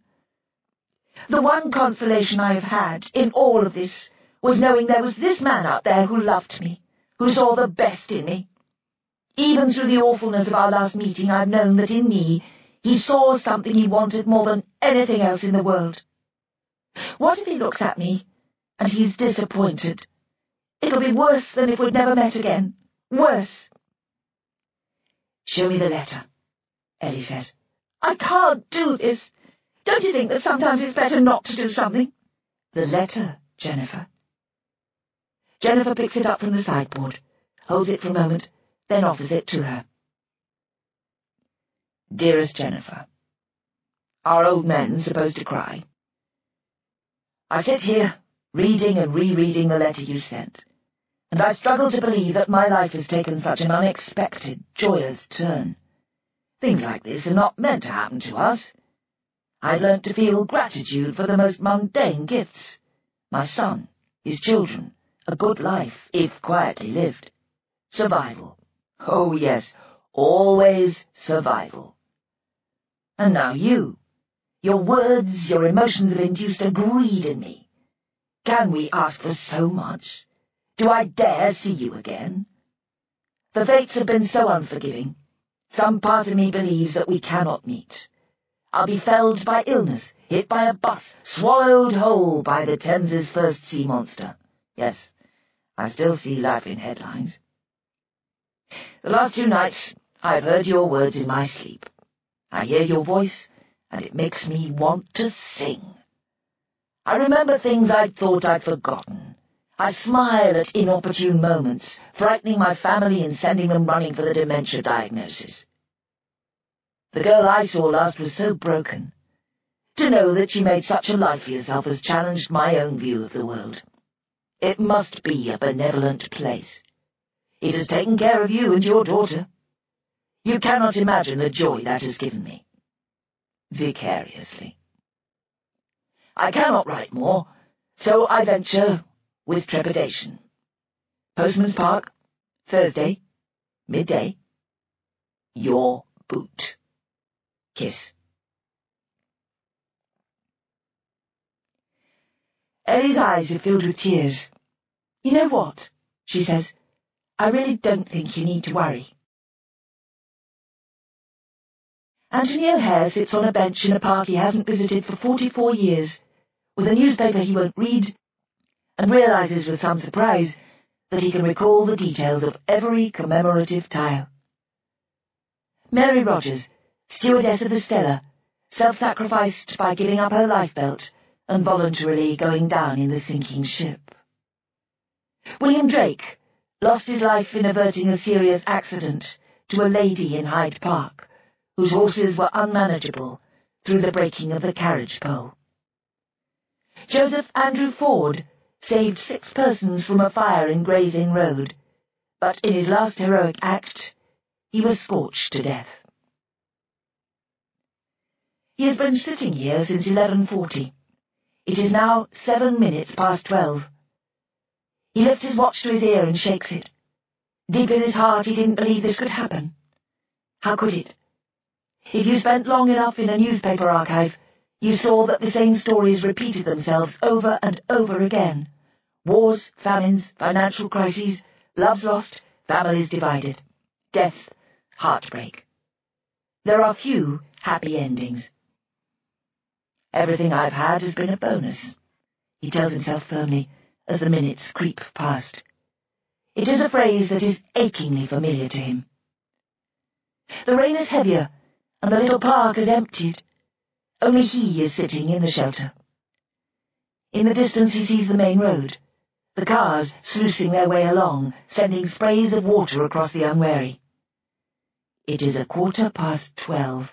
[SPEAKER 1] The one consolation I have had in all of this was knowing there was this man out there who loved me, who saw the best in me. Even through the awfulness of our last meeting, I've known that in me he saw something he wanted more than anything else in the world. What if he looks at me and he's disappointed? It'll be worse than if we'd never met again. Worse. Show me the letter, Ellie says. I can't do this. Don't you think that sometimes it's better not to do something? The letter, Jennifer. Jennifer picks it up from the sideboard, holds it for a moment, then offers it to her. Dearest Jennifer, are old men supposed to cry? I sit here, reading and rereading the letter you sent, and I struggle to believe that my life has taken such an unexpected, joyous turn. Things like this are not meant to happen to us. I'd learnt to feel gratitude for the most mundane gifts. My son, his children, a good life, if quietly lived. Survival. Oh, yes, always survival. And now you. Your words, your emotions have induced a greed in me. Can we ask for so much? Do I dare see you again? The fates have been so unforgiving. Some part of me believes that we cannot meet. I'll be felled by illness, hit by a bus, swallowed whole by the Thamese's first sea monster. Yes, I still see life in headlines. The last 2 nights, I've heard your words in my sleep. I hear your voice, and it makes me want to sing. I remember things I'd thought I'd forgotten. I smile at inopportune moments, frightening my family and sending them running for the dementia diagnosis. The girl I saw last was so broken. To know that she made such a life for herself has challenged my own view of the world. It must be a benevolent place. It has taken care of you and your daughter. You cannot imagine the joy that has given me. Vicariously. I cannot write more, so I venture with trepidation. Postman's Park, Thursday, midday. Your boot. Kiss. Ellie's eyes are filled with tears. You know what, she says, I really don't think you need to worry. Anthony O'Hare sits on a bench in a park he hasn't visited for 44 years, with a newspaper he won't read, and realizes with some surprise that he can recall the details of every commemorative tile. Mary Rogers, stewardess of the Stella, self-sacrificed by giving up her lifebelt and voluntarily going down in the sinking ship. William Drake, lost his life in averting a serious accident to a lady in Hyde Park, whose horses were unmanageable through the breaking of the carriage pole. Joseph Andrew Ford saved 6 persons from a fire in Gray's Inn Road, but in his last heroic act, he was scorched to death. He has been sitting here since 11:40. It is now 7 minutes past 12. He lifts his watch to his ear and shakes it. Deep in his heart he didn't believe this could happen. How could it? If you spent long enough in a newspaper archive, you saw that the same stories repeated themselves over and over again. Wars, famines, financial crises, loves lost, families divided, death, heartbreak. There are few happy endings. Everything I've had has been a bonus, he tells himself firmly as the minutes creep past. It is a phrase that is achingly familiar to him. The rain is heavier, and the little park is emptied. Only he is sitting in the shelter. In the distance he sees the main road, the cars sluicing their way along, sending sprays of water across the unwary. It is 12:15.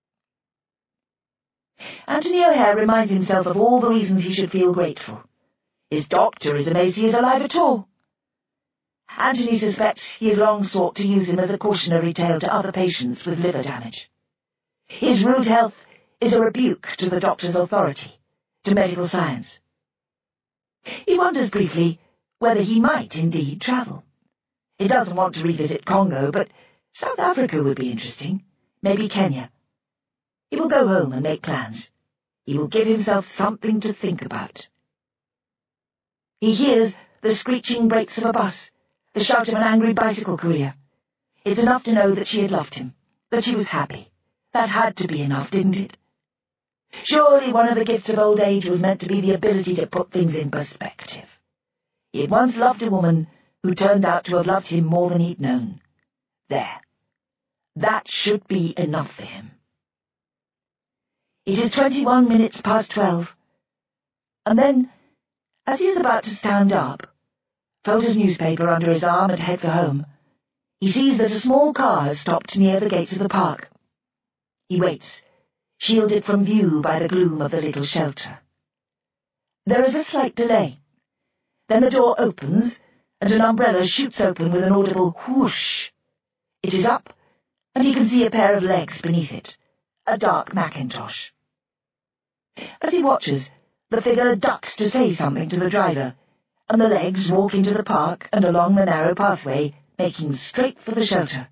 [SPEAKER 1] Anthony O'Hare reminds himself of all the reasons he should feel grateful. His doctor is amazed he is alive at all. Anthony suspects he has long sought to use him as a cautionary tale to other patients with liver damage. His rude health is a rebuke to the doctor's authority, to medical science. He wonders briefly whether he might indeed travel. He doesn't want to revisit Congo, but South Africa would be interesting, maybe Kenya. He will go home and make plans. He will give himself something to think about. He hears the screeching brakes of a bus, the shout of an angry bicycle courier. It's enough to know that she had loved him, that she was happy. That had to be enough, didn't it? Surely one of the gifts of old age was meant to be the ability to put things in perspective. He had once loved a woman who turned out to have loved him more than he'd known. There. That should be enough for him. It is 21 minutes past 12. And then, as he is about to stand up, fold his newspaper under his arm and head for home, he sees that a small car has stopped near the gates of the park. He waits, shielded from view by the gloom of the little shelter. There is a slight delay. Then the door opens, and an umbrella shoots open with an audible whoosh. It is up, and he can see a pair of legs beneath it, a dark mackintosh. As he watches, the figure ducks to say something to the driver, and the legs walk into the park and along the narrow pathway, making straight for the shelter.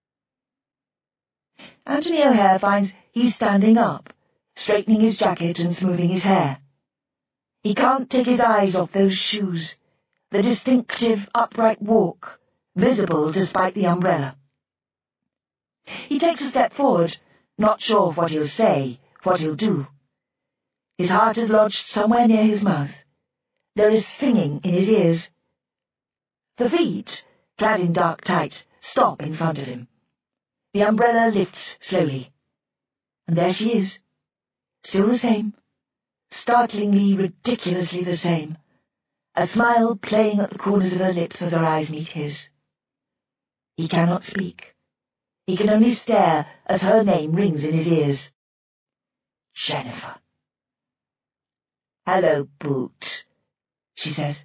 [SPEAKER 1] Anthony O'Hare finds he's standing up, straightening his jacket and smoothing his hair. He can't take his eyes off those shoes, the distinctive upright walk, visible despite the umbrella. He takes a step forward, not sure what he'll say, what he'll do. His heart is lodged somewhere near his mouth. There is singing in his ears. The feet, clad in dark tights, stop in front of him. The umbrella lifts slowly. And there she is, still the same, startlingly, ridiculously the same, a smile playing at the corners of her lips as her eyes meet his. He cannot speak. He can only stare as her name rings in his ears. Jennifer. "Hello, Boot," she says.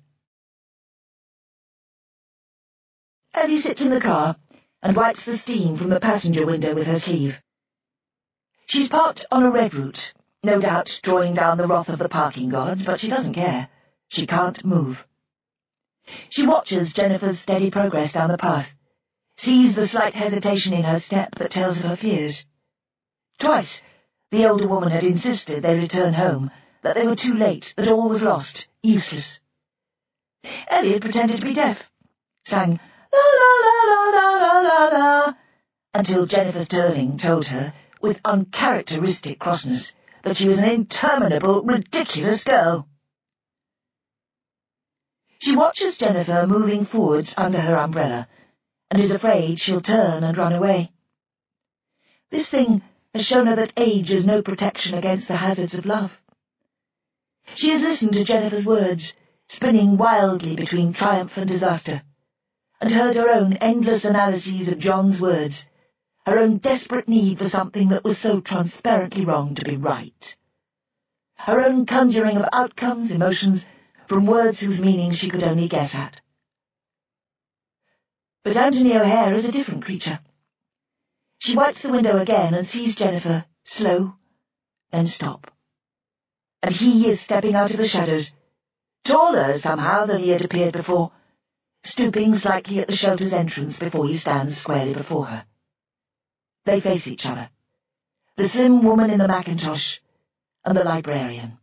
[SPEAKER 1] Ellie sits in the car and wipes the steam from the passenger window with her sleeve. She's parked on a red route, no doubt drawing down the wrath of the parking gods, but she doesn't care. She can't move. She watches Jennifer's steady progress down the path, sees the slight hesitation in her step that tells of her fears. Twice, the older woman had insisted they return home, that they were too late, that all was lost, useless. Ellie had pretended to be deaf, sang la la la la la la la la, until Jennifer Sterling told her, with uncharacteristic crossness, that she was an interminable, ridiculous girl. She watches Jennifer moving forwards under her umbrella, and is afraid she'll turn and run away. This thing has shown her that age is no protection against the hazards of love. She has listened to Jennifer's words, spinning wildly between triumph and disaster, and heard her own endless analyses of John's words, her own desperate need for something that was so transparently wrong to be right, her own conjuring of outcomes, emotions, from words whose meaning she could only guess at. But Anthony O'Hare is a different creature. She wipes the window again and sees Jennifer slow, then stop. And he is stepping out of the shadows, taller somehow than he had appeared before, stooping slightly at the shelter's entrance before he stands squarely before her. They face each other, the slim woman in the mackintosh and the librarian.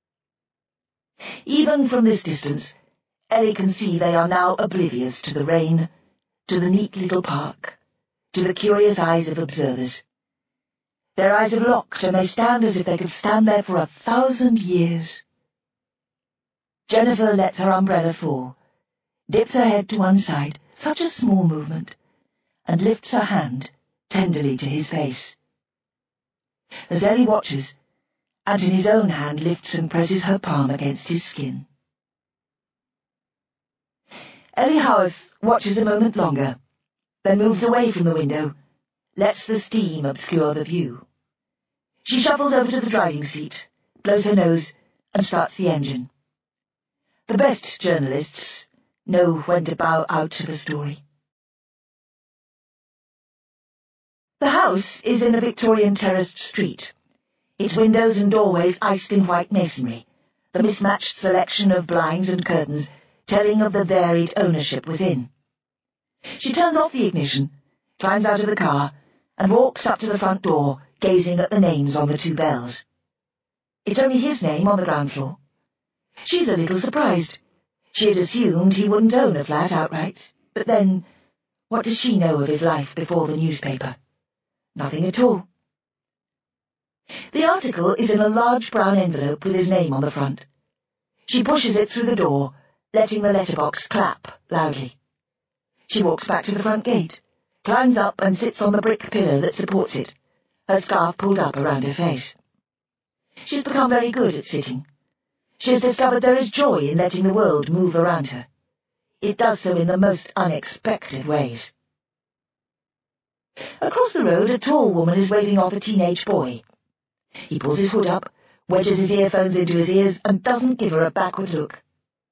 [SPEAKER 1] Even from this distance, Ellie can see they are now oblivious to the rain, to the neat little park, to the curious eyes of observers. Their eyes have locked, and they stand as if they could stand there for 1,000 years. Jennifer lets her umbrella fall, dips her head to one side, such a small movement, and lifts her hand tenderly to his face. As Ellie watches, Anthony's own hand lifts and presses her palm against his skin. Ellie Howarth watches a moment longer, then moves away from the window, lets the steam obscure the view. She shuffles over to the driving seat, blows her nose, and starts the engine. The best journalists know when to bow out of a story. The house is in a Victorian terraced street, its windows and doorways iced in white masonry, the mismatched selection of blinds and curtains telling of the varied ownership within. She turns off the ignition, climbs out of the car, and walks up to the front door, gazing at the names on the 2 bells. It's only his name on the ground floor. She's a little surprised. She had assumed he wouldn't own a flat outright, but then, what does she know of his life before the newspaper? Nothing at all. The article is in a large brown envelope with his name on the front. She pushes it through the door, letting the letterbox clap loudly. She walks back to the front gate, climbs up and sits on the brick pillar that supports it, her scarf pulled up around her face. She's become very good at sitting. She has discovered there is joy in letting the world move around her. It does so in the most unexpected ways. Across the road, a tall woman is waving off a teenage boy. He pulls his hood up, wedges his earphones into his ears, and doesn't give her a backward look.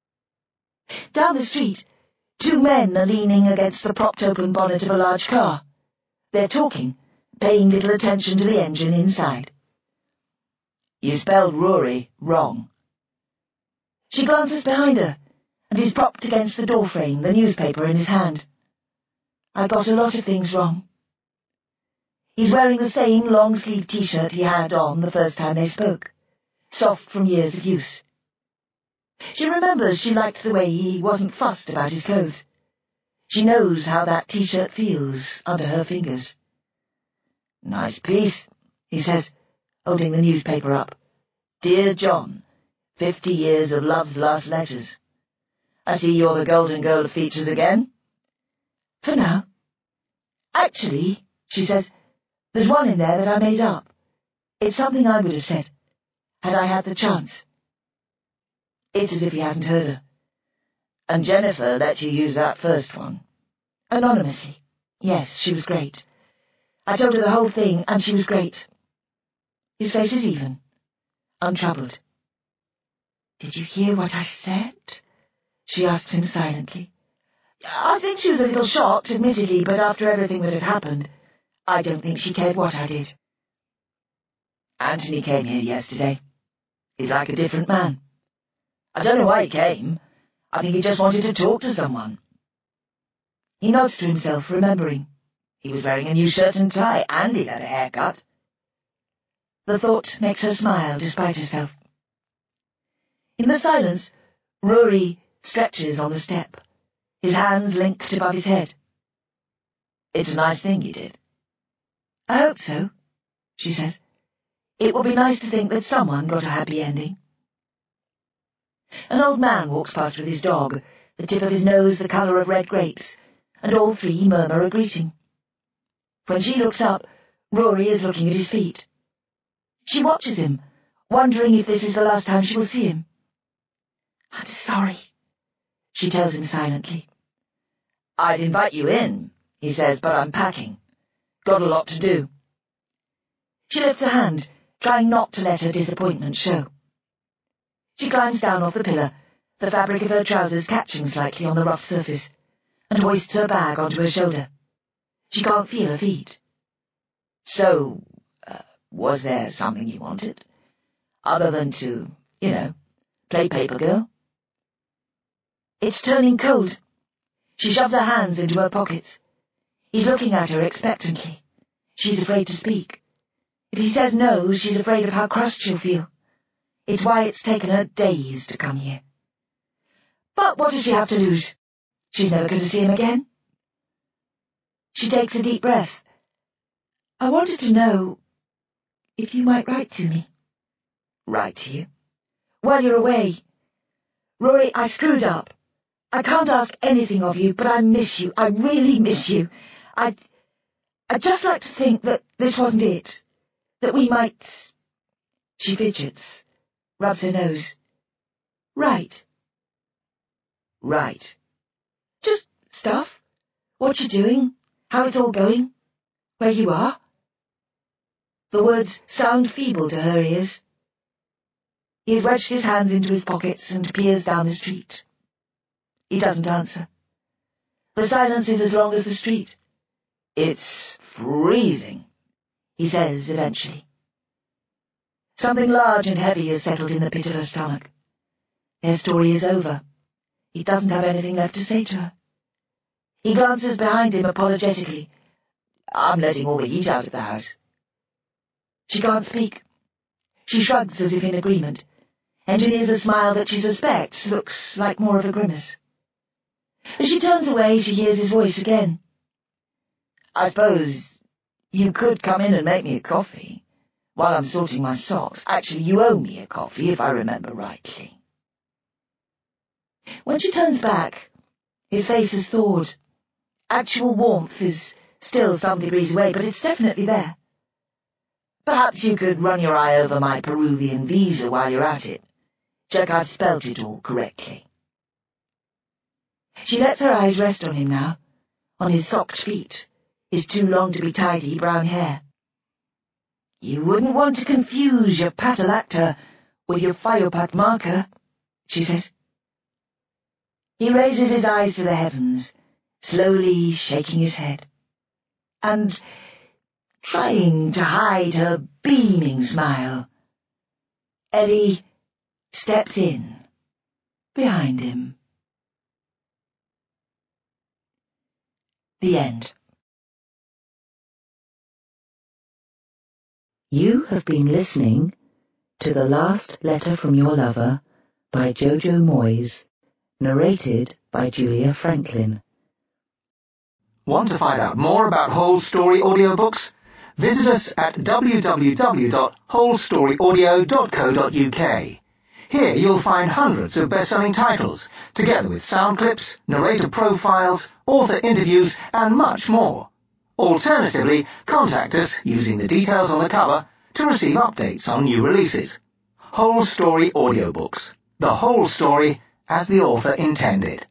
[SPEAKER 1] Down the street, 2 men are leaning against the propped-open bonnet of a large car. They're talking, paying little attention to the engine inside. "You spelled Rory wrong." She glances behind her, and he's propped against the doorframe, the newspaper in his hand. "I got a lot of things wrong." He's wearing the same long-sleeved T-shirt he had on the first time they spoke, soft from years of use. She remembers she liked the way he wasn't fussed about his clothes. She knows how that T-shirt feels under her fingers. "Nice piece," he says, holding the newspaper up. "Dear John, 50 years of love's last letters. I see you're the golden girl of features again." "For now. Actually," she says, "there's one in there that I made up. It's something I would have said, had I had the chance." It's as if he hasn't heard her. "And Jennifer let you use that first one?" "Anonymously. Yes, she was great. I told her the whole thing, and she was great." His face is even, untroubled. "Did you hear what I said?" she asks him silently. "I think she was a little shocked, admittedly, but after everything that had happened, I don't think she cared what I did." "Anthony came here yesterday. He's like a different man. I don't know why he came. I think he just wanted to talk to someone." He nods to himself, remembering. He was wearing a new shirt and tie, and he'd had a haircut. The thought makes her smile despite herself. In the silence, Rory stretches on the step, his hands linked above his head. "It's a nice thing you did." "I hope so," she says. "It would be nice to think that someone got a happy ending." An old man walks past with his dog, the tip of his nose the colour of red grapes, and all 3 murmur a greeting. When she looks up, Rory is looking at his feet. She watches him, wondering if this is the last time she will see him. "I'm sorry," she tells him silently. "I'd invite you in," he says, "but I'm packing. Got a lot to do." She lifts her hand, trying not to let her disappointment show. She climbs down off the pillar, the fabric of her trousers catching slightly on the rough surface, and hoists her bag onto her shoulder. She can't feel her feet. "So, was there something you wanted? Other than to, play paper girl?" It's turning cold. She shoves her hands into her pockets. He's looking at her expectantly. She's afraid to speak. If he says no, she's afraid of how crushed she'll feel. It's why it's taken her days to come here. But what does she have to lose? She's never going to see him again. She takes a deep breath. "I wanted to know if you might write to me." "Write to you?" "While you're away. Rory, I screwed up. I can't ask anything of you, but I miss you. I really miss you. I'd just like to think that this wasn't it. That we might—" She fidgets, rubs her nose. "Right." "Right." "Just stuff. What you're doing, how it's all going, where you are." The words sound feeble to her ears. He's wedged his hands into his pockets and peers down the street. He doesn't answer. The silence is as long as the street. "It's freezing," he says eventually. Something large and heavy has settled in the pit of her stomach. Their story is over. He doesn't have anything left to say to her. He glances behind him apologetically. "I'm letting all the heat out of the house." She can't speak. She shrugs as if in agreement, engineers a smile that she suspects looks like more of a grimace. As she turns away, she hears his voice again. "I suppose you could come in and make me a coffee while I'm sorting my socks. Actually, you owe me a coffee, if I remember rightly." When she turns back, his face has thawed. Actual warmth is still some degrees away, but it's definitely there. "Perhaps you could run your eye over my Peruvian visa while you're at it. Check I've spelt it all correctly." She lets her eyes rest on him now, on his socked feet, his too-long-to-be-tidy brown hair. "You wouldn't want to confuse your patalacta with your Phyopat marker," she says. He raises his eyes to the heavens, slowly shaking his head, and trying to hide her beaming smile. Ellie steps in behind him. The end. You have been listening to The Last Letter from Your Lover by Jojo Moyes, narrated by Julia Franklin.
[SPEAKER 2] Want to find out more about Whole Story audiobooks? Visit us at www.wholestorybooks.co.uk. Here you'll find hundreds of best-selling titles, together with sound clips, narrator profiles, author interviews, and much more. Alternatively, contact us using the details on the cover to receive updates on new releases. Whole Story Audiobooks. The whole story as the author intended.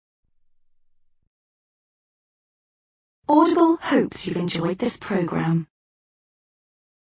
[SPEAKER 3] Audible hopes you've enjoyed this program.